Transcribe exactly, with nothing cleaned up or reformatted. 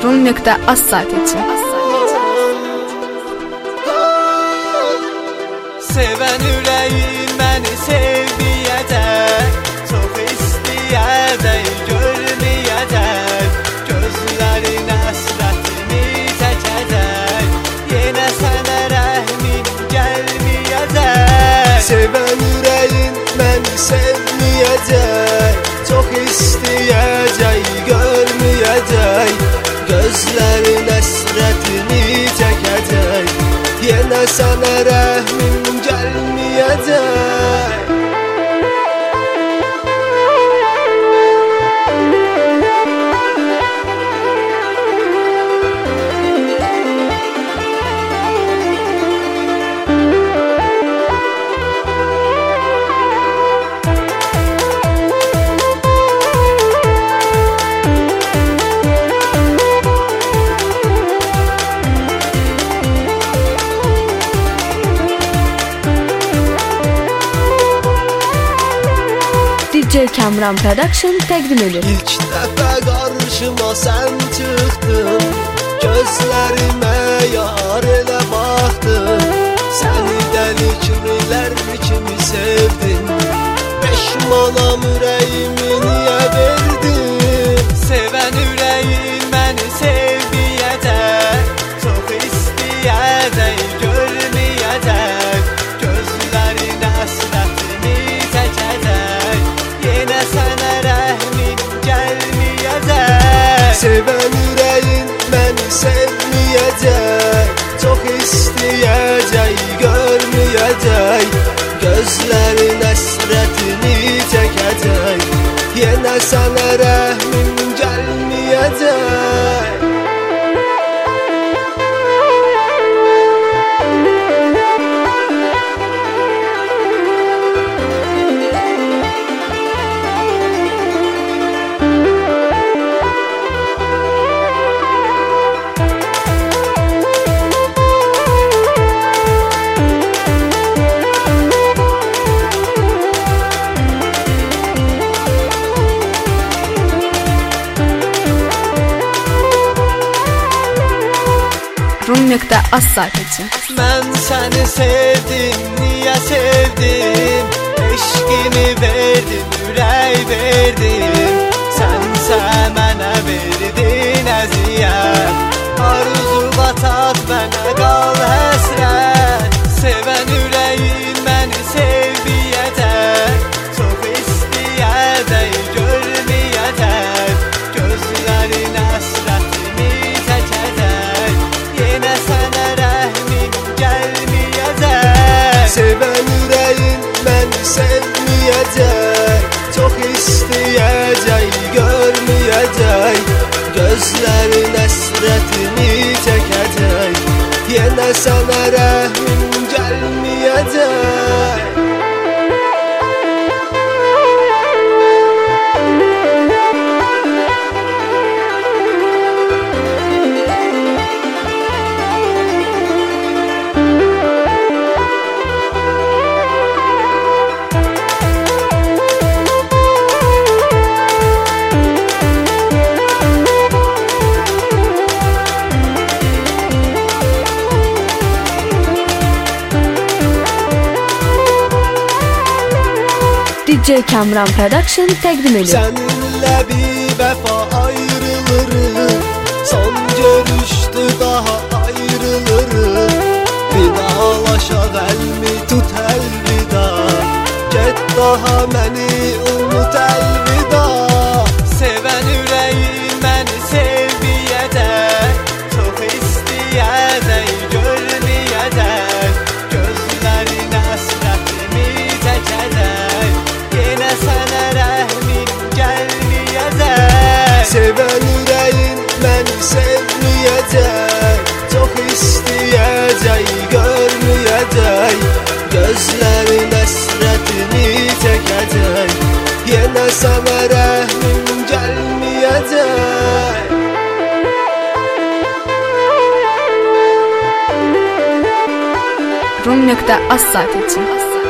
rum nöqtə az saytı. Seven ürəyim məni sevməyəcək, çox istəyəcək, görməyəcək, gözlərin əsrətini çəkəcək, yenə sənə rəhmin gəlməyəcək. Seven ürəyim məni sevməyəcək, çox istəyəcək, görməyəcək, gözlərin əsrətini çəkəcək, yenə sənə rəhmin gəlməyəcək. D J Kamran Production təqdim edir. İlk dəfə qarşıma sən çıxdın, gözlərimə yar elə baxdın, səni dəli kimilər kimi sevdin, peşmanam ürəyimi niyə verdin? Seven ürəyim məni sevməyəcək, çox istəyəcək, görməyəcək, gözlərin əsrətini çəkəcək, yenə sənə rəhmin gəlməyəcək. Seven ürəyim məni sevməyəcək, çox istəyəcək, görməyəcək, gözlərin əsrətini çəkəcək, yenə sənə rəhmin gəlməyəcək. rum nöqtə az saytı. Mən səni sevdim, niyə sevdim, eşqimi verdim, ürək verdim, sənsə mənə verdin əziyyət, arzuva tat mənə qal həsrət. Seven ürəyim məni sevməyəcək, çox istəyəcək, görməyəcək, gözlərin əsrətini çəkəcək, yenə sənə rəhmin gəlməyəcək. Seven ürəyim məni sevməyəcək, çox istəyəcək, görməyəcək, gözlərin əsrətini çəkəcək, yenə sənə rəhmin gəlməyəcək. D J Kamran Production təqdim edir. Səninlə bir vəfa ayrılırıq, son görüşdü daha ayrılırıq, vidalaşaq əlmi tut əlvida, get daha məni unut əlvida. Seven ürəyim məni sevməyəcək, çox istəyəcək, görməyəcək, gözlərin əsrətini çəkəcək, yenə sənə rəhmin gəlməyəcək. Seven ürəyim məni sevməyəcək, çox istəyəcək, görməyəcək, gözlərin əsrətini çəkəcək, yenə sənə rəhmin gəlməyəcək. rum nöqtə az saytı.